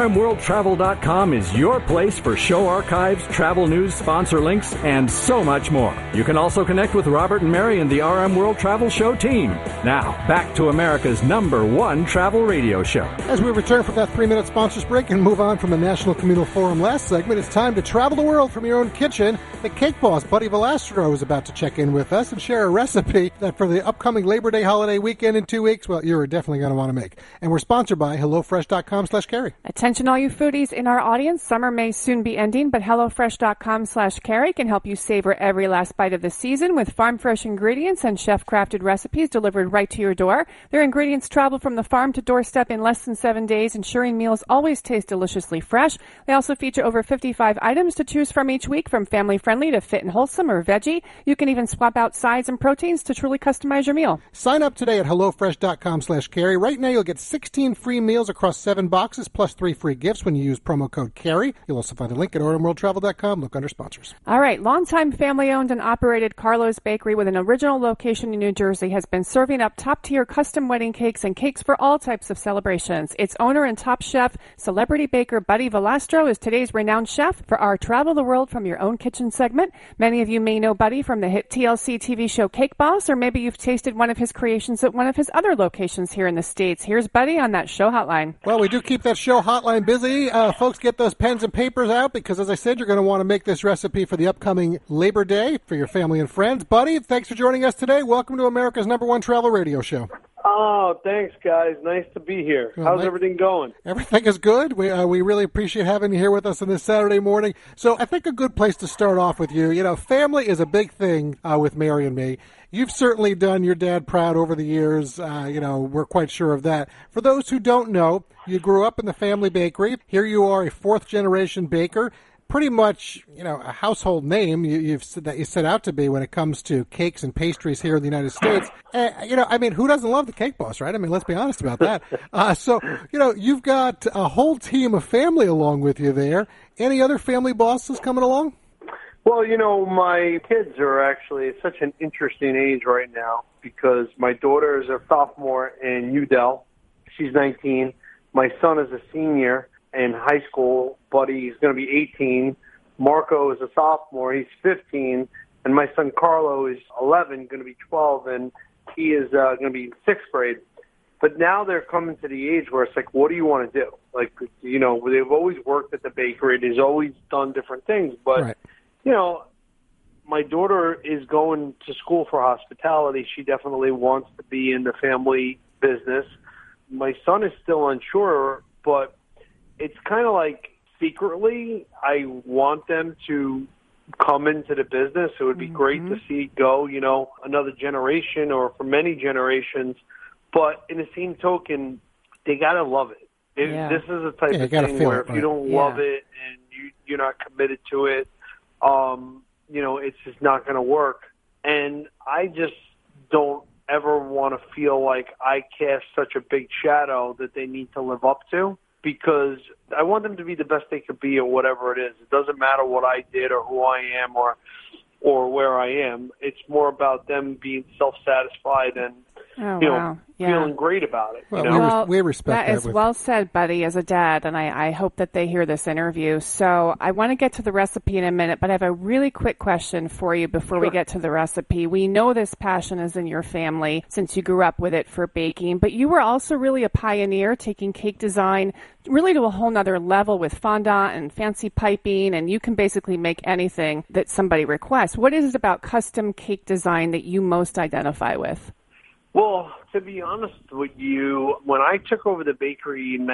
rmworldtravel.com is your place for show archives, travel news, sponsor links, and so much more. You can also connect with Robert and Mary and the RM World Travel Show team. Now, back to America's #1 travel radio show. As we return from that 3-minute sponsors break and move on from the National Communal Forum last segment, it's time to travel the world from your own kitchen. The cake boss, Buddy Valastro, is about to check in with us and share a recipe that for the upcoming Labor Day holiday weekend in 2 weeks, well, you're definitely going to want to make. And we're sponsored by HelloFresh.com/Carrie. Attention all you foodies in our audience. Summer may soon be ending, but HelloFresh.com/Carrie can help you savor every last bite of the season with farm fresh ingredients and chef-crafted recipes delivered right to your door. Their ingredients travel from the farm to doorstep in less than 7 days, ensuring meals always taste deliciously fresh. They also feature over 55 items to choose from each week, from family-friendly to fit and wholesome or veggie. You can even swap out sides and proteins to truly customize your meal. Sign up today at HelloFresh.com/Carrie. Right now you'll get 16 free meals across 7 boxes plus 3 free gifts when you use promo code Carrie. You'll also find a link at rmworldtravel.com. Look under sponsors. All right. Longtime family-owned and operated Carlo's Bakery with an original location in New Jersey has been serving up top-tier custom wedding cakes and cakes for all types of celebrations. Its owner and top chef, celebrity baker Buddy Valastro, is today's renowned chef for our Travel the World from Your Own Kitchen segment. Many of you may know Buddy from the hit TLC TV show Cake Boss, or maybe you've tasted one of his creations at one of his other locations here in the States. Here's Buddy on that show hotline. Well, we do keep that show hotline busy. Folks, get those pens and papers out because, as I said, you're going to want to make this recipe for the upcoming Labor Day for your family and friends. Buddy, thanks for joining us today. Welcome to America's #1 travel radio show. Oh, thanks, guys. Nice to be here. Well, how's everything going? Everything is good. We really appreciate having you here with us on this Saturday morning. So I think a good place to start off with you, family is a big thing with Mary and me. You've certainly done your dad proud over the years. We're quite sure of that. For those who don't know, you grew up in the family bakery. Here you are, a 4th-generation baker. Pretty much, a household name you set out to be when it comes to cakes and pastries here in the United States. Who doesn't love the Cake Boss, right? I mean, let's be honest about that. You've got a whole team of family along with you there. Any other family bosses coming along? Well, my kids are actually at such an interesting age right now because my daughter is a sophomore in UDEL. She's 19. My son is a senior in high school. Buddy is going to be 18. Marco is a sophomore. He's 15. And my son Carlo is 11, going to be 12, and he is going to be in 6th grade. But now they're coming to the age where it's like, what do you want to do? Like, they've always worked at the bakery. They've always done different things. But, right. My daughter is going to school for hospitality. She definitely wants to be in the family business. My son is still unsure, but it's kind of like secretly I want them to come into the business. It would be great to see it go, another generation or for many generations. But in the same token, they got to love it. This is a type of thing where if you don't love it and you're not committed to it, it's just not going to work. And I just don't ever want to feel like I cast such a big shadow that they need to live up to, because I want them to be the best they could be at whatever it is. It doesn't matter what I did or who I am or where I am. It's more about them being self-satisfied and feeling great about it. Well, we respect that. That is well said, Buddy, as a dad, and I hope that they hear this interview. So I want to get to the recipe in a minute, but I have a really quick question for you before we get to the recipe. We know this passion is in your family since you grew up with it for baking, but you were also really a pioneer, taking cake design really to a whole nother level with fondant and fancy piping, and you can basically make anything that somebody requests. What is it about custom cake design that you most identify with? Well, to be honest with you, when I took over the bakery in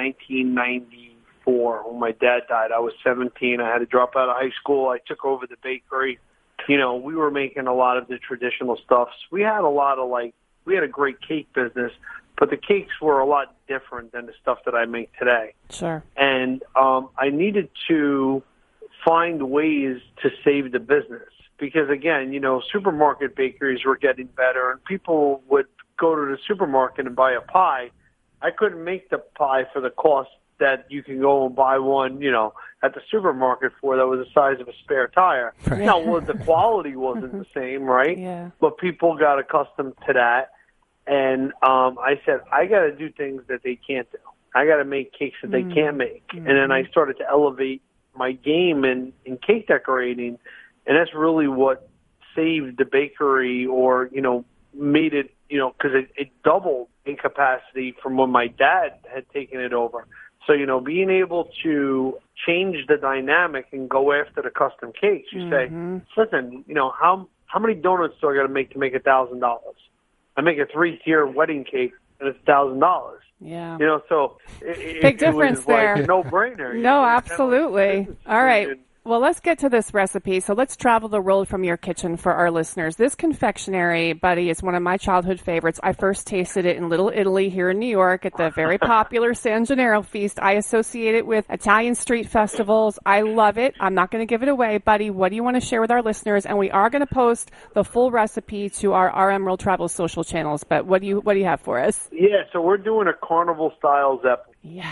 1994, when my dad died, I was 17. I had to drop out of high school. I took over the bakery. We were making a lot of the traditional stuffs. We had we had a great cake business, but the cakes were a lot different than the stuff that I make today. Sure. And I needed to find ways to save the business because, again, supermarket bakeries were getting better and people would go to the supermarket and buy a pie. I couldn't make the pie for the cost that you can go and buy one, at the supermarket for that was the size of a spare tire. Right. Now, the quality wasn't the same, right? Yeah. But people got accustomed to that. And I said, I got to do things that they can't do. I got to make cakes that they can't make. And then I started to elevate my game in cake decorating, and that's really what saved the bakery, or, made it, because it doubled in capacity from when my dad had taken it over. So, being able to change the dynamic and go after the custom cakes, you say, listen, how many donuts do I got to make $1,000? I make a 3-tier wedding cake and it's $1,000. Yeah. So big difference was there. Like a no-brainer. No, absolutely. All right. Well, let's get to this recipe. So let's travel the world from your kitchen for our listeners. This confectionery, Buddy, is one of my childhood favorites. I first tasted it in Little Italy here in New York at the very popular San Gennaro feast. I associate it with Italian street festivals. I love it. I'm not going to give it away. Buddy, what do you want to share with our listeners? And we are going to post the full recipe to our RM World Travel social channels. But what do you have for us? Yeah, so we're doing a carnival-style zeppoli. Yeah.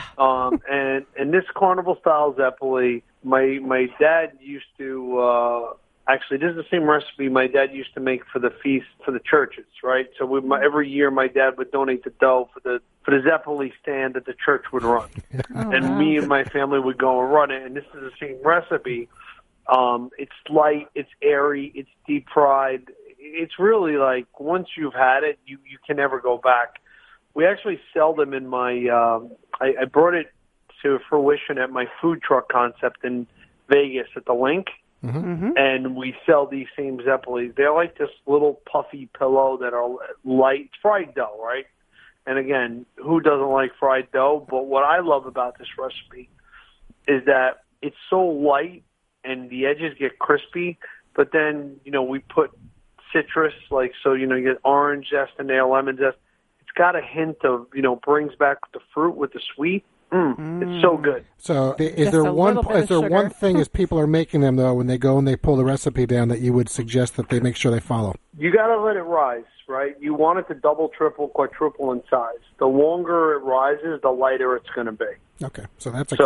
And this carnival-style zeppoli, my dad used to actually, this is the same recipe my dad used to make for the feast for the churches, right? So every year my dad would donate the dough for the zeppoli stand that the church would run, me and my family would go and run it. And this is the same recipe. It's light, it's airy, it's deep fried. It's really like once you've had it, you can never go back. We actually sell them in my. I brought it to fruition at my food truck concept in Vegas at the Link, and we sell these same zeppolis. They're like this little puffy pillow that are light fried dough, right? And again, who doesn't like fried dough? But what I love about this recipe is that it's so light and the edges get crispy, but then we put citrus, you get orange zest in there, lemon zest. It's got a hint of brings back the fruit with the sweet. It's so good. So is there one thing as people are making them, though, when they go and they pull the recipe down, that you would suggest that they make sure they follow? You got to let it rise, right? You want it to double, triple, quadruple in size. The longer it rises, the lighter it's going to be. Okay, so that's a key.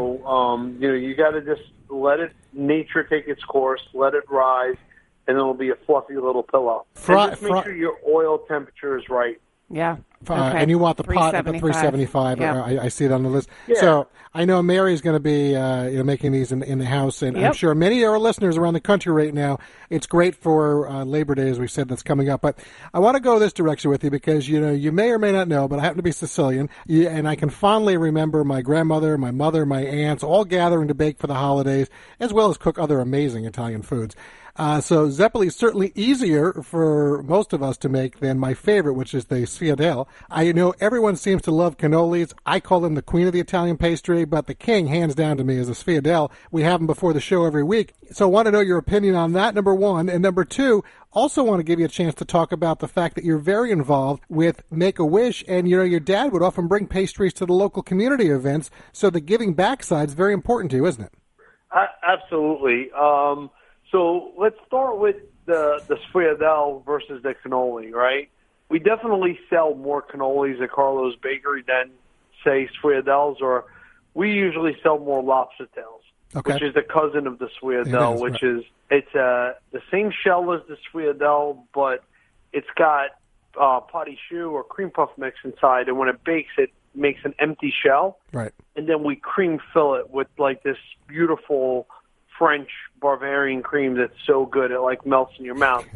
You got to just let it, nature take its course, let it rise, and it'll be a fluffy little pillow. Just make sure your oil temperature is right. Yeah. And you want the pot at 375. Yeah. I see it on the list. Yeah. So I know Mary's going to be making these in the house, and I'm sure many of our listeners around the country right now. It's great for Labor Day, as we said, that's coming up. But I want to go this direction with you because you may or may not know, but I happen to be Sicilian, and I can fondly remember my grandmother, my mother, my aunts all gathering to bake for the holidays, as well as cook other amazing Italian foods. So zeppoli is certainly easier for most of us to make than my favorite, which is the sfiadelle. I know everyone seems to love cannolis. I call them the queen of the Italian pastry, but the king, hands down to me, is the sfiadelle. We have them before the show every week. So I want to know your opinion on that, number one. And number two, also want to give you a chance to talk about the fact that you're very involved with Make-A-Wish, and your dad would often bring pastries to the local community events, so the giving back side is very important to you, isn't it? Absolutely. So let's start with the sfiadelle versus the cannoli, right? We definitely sell more cannolis at Carlo's Bakery than, say, sfiadelles, or we usually sell more lobster tails, which is the cousin of the sfiadelle, it's the same shell as the sfiadelle, but it's got potty choux or cream puff mix inside, and when it bakes, it makes an empty shell. Right. And then we cream fill it with like this beautiful French Bavarian cream that's so good it melts in your mouth.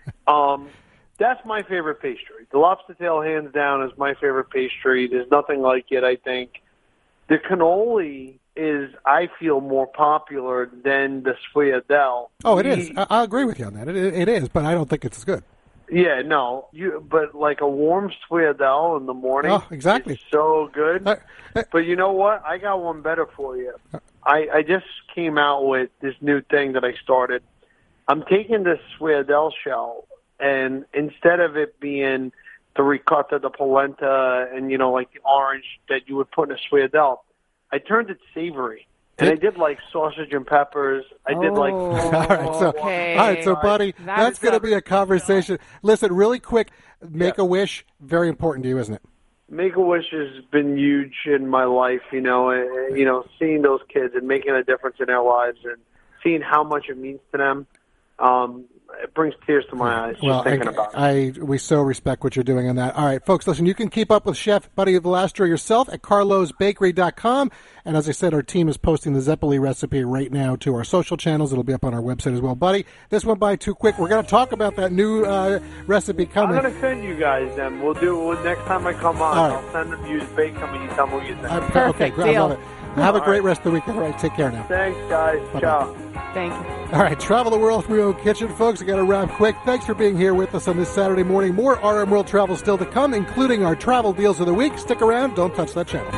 That's my favorite pastry. The lobster tail, hands down, is my favorite pastry. There's nothing like it, I think. The cannoli is, I feel, more popular than the sfiadelle. Oh, it is. I agree with you on that. It is, but I don't think it's as good. Yeah, no. But like a warm sfiadelle in the morning, exactly. Is so good. But you know what? I got one better for you. I just came out with this new thing that I started. I'm taking this sfiadelle shell, and instead of it being the ricotta, the polenta, and, like the orange that you would put in a sfiadelle, I turned it savory. And I did sausage and peppers. I did all right, so buddy, that's going to be a conversation. Listen, really quick, Make-A-Wish, very important to you, isn't it? Make-A-Wish has been huge in my life, seeing those kids and making a difference in their lives and seeing how much it means to them. it brings tears to my eyes just thinking about it. We so respect what you're doing on that. All right, folks, listen, you can keep up with Chef Buddy Valastro yourself at carlosbakery.com. And as I said, our team is posting the Zeppoli recipe right now to our social channels. It'll be up on our website as well. Buddy, this went by too quick. We're going to talk about that new recipe coming. I'm going to send you guys them. Next time I come on, I'll send them you. Bake them and you tell me what you think. Perfect Okay, deal. I love it. Have a great rest of the week. All right, take care now. Thanks, guys. Bye-bye. Ciao. Thank you. All right, travel the world from your own kitchen, folks. I got to wrap quick. Thanks for being here with us on this Saturday morning. More RM World Travel still to come, including our travel deals of the week. Stick around. Don't touch that channel.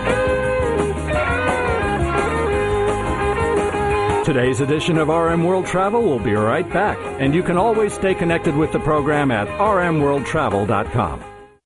Today's edition of RM World Travel will be right back, and you can always stay connected with the program at rmworldtravel.com.